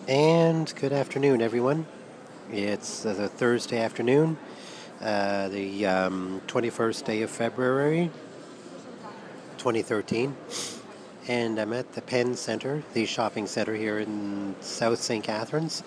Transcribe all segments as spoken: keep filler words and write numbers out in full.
And good afternoon, everyone. It's uh, the Thursday afternoon, uh, the um, twenty-first day of February, twenty thirteen, and I'm at the Penn Center, the shopping center here in South Saint Catharines.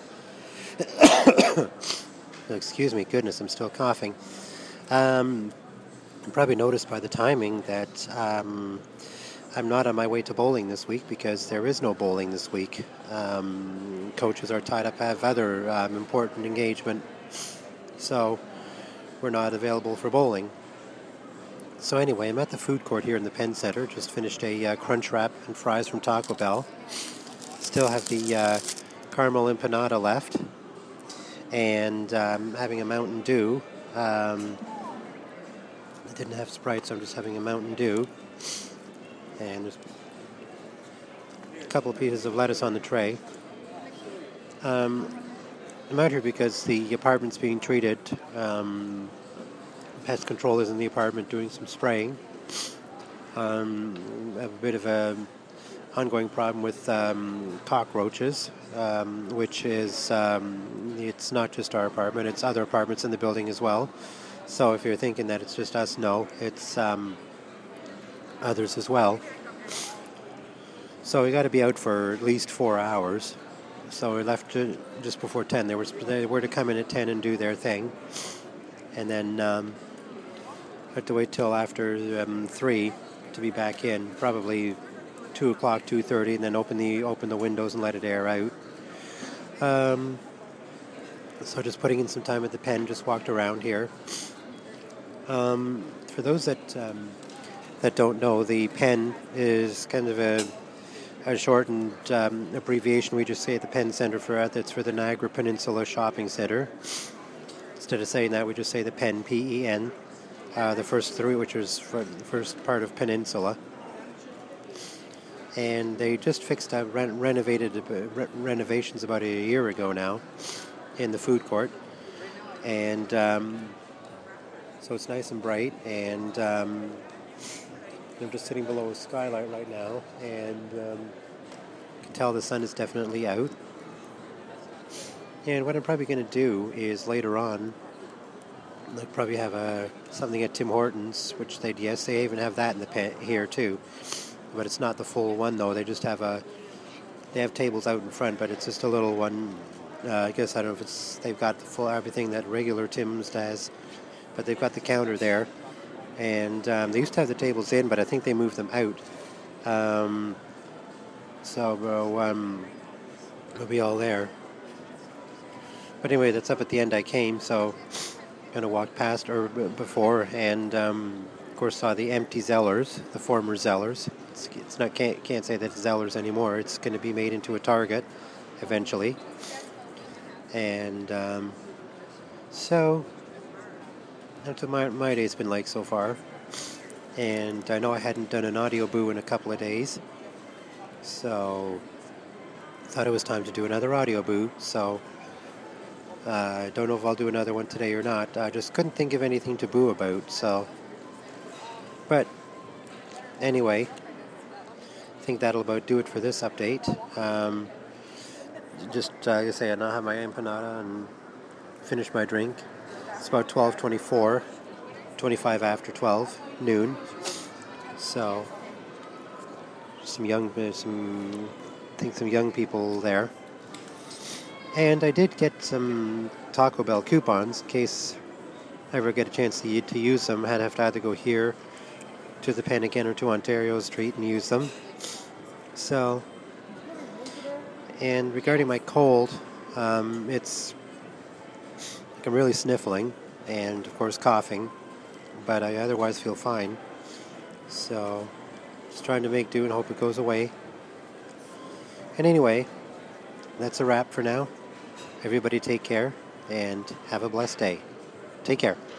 Excuse me, goodness, I'm still coughing. Um, you probably noticed by the timing that um, I'm not on my way to bowling this week because there is no bowling this week. Um, coaches are tied up, have other um, important engagement, so we're not available for bowling. So anyway, I'm at the food court here in the Penn Center. Just finished a uh, crunch wrap and fries from Taco Bell. Still have the uh, caramel empanada left, and um, having a Mountain Dew. Um, I didn't have Sprite, so I'm just having a Mountain Dew. And there's a couple of pieces of lettuce on the tray. Um, I'm out here because the apartment's being treated. Um, pest control is in the apartment doing some spraying. Um, I have a bit of a ongoing problem with um, cockroaches, um, which is, um, it's not just our apartment, it's other apartments in the building as well. So if you're thinking that it's just us, no, it's um, others as well. So we got to be out for at least four hours. So we left just before ten. They were, they were to come in at ten and do their thing. And then um, had to wait till after um, three to be back in, probably two o'clock, two thirty, and then open the open the windows and let it air out. Um, so just putting in some time at the Pen, just walked around here. Um, for those that um, that don't know, the Pen is kind of a, a shortened um, abbreviation. We just say at the Penn Center for it. That's for the Niagara Peninsula Shopping Center. Instead of saying that, we just say the Pen, P E N. Uh, the first three, which is for the first part of Peninsula. And they just fixed up, re- renovated re- renovations about a year ago now in the food court. And um, so it's nice and bright. And um, I'm just sitting below a skylight right now. And um, you can tell the sun is definitely out. And what I'm probably going to do is later on, they'll probably have a something at Tim Hortons, which they yes they even have that in the pen here too, but it's not the full one though. They just have a they have tables out in front, but it's just a little one. Uh, I guess I don't know if it's they've got the full everything that regular Tim's does, but they've got the counter there, and um, they used to have the tables in, but I think they moved them out. Um, so uh, um, it'll be all there. But anyway, that's up at the end I came, so. Kind of walked past or before, and um, of course saw the empty Zellers, the former Zellers. It's, it's not can't can't say that it's Zellers anymore. It's going to be made into a Target eventually, and um, so that's what my my day's been like so far. And I know I hadn't done an audio boo in a couple of days, so I thought it was time to do another audio boo. So. I uh, don't know if I'll do another one today or not. I just couldn't think of anything to boo about, so. But, anyway, I think that'll about do it for this update. Um, just, uh, like I say, I now have my empanada and finished my drink. It's about twelve twenty-four, twenty-five after twelve, noon. So, some young, some, I think some young people there. And I did get some Taco Bell coupons in case I ever get a chance to, to use them. I'd have to either go here to the Pen again or to Ontario Street and use them. So, and regarding my cold, um, it's like I'm really sniffling and, of course, coughing, but I otherwise feel fine. So, just trying to make do and hope it goes away. And anyway, that's a wrap for now. Everybody take care and have a blessed day. Take care.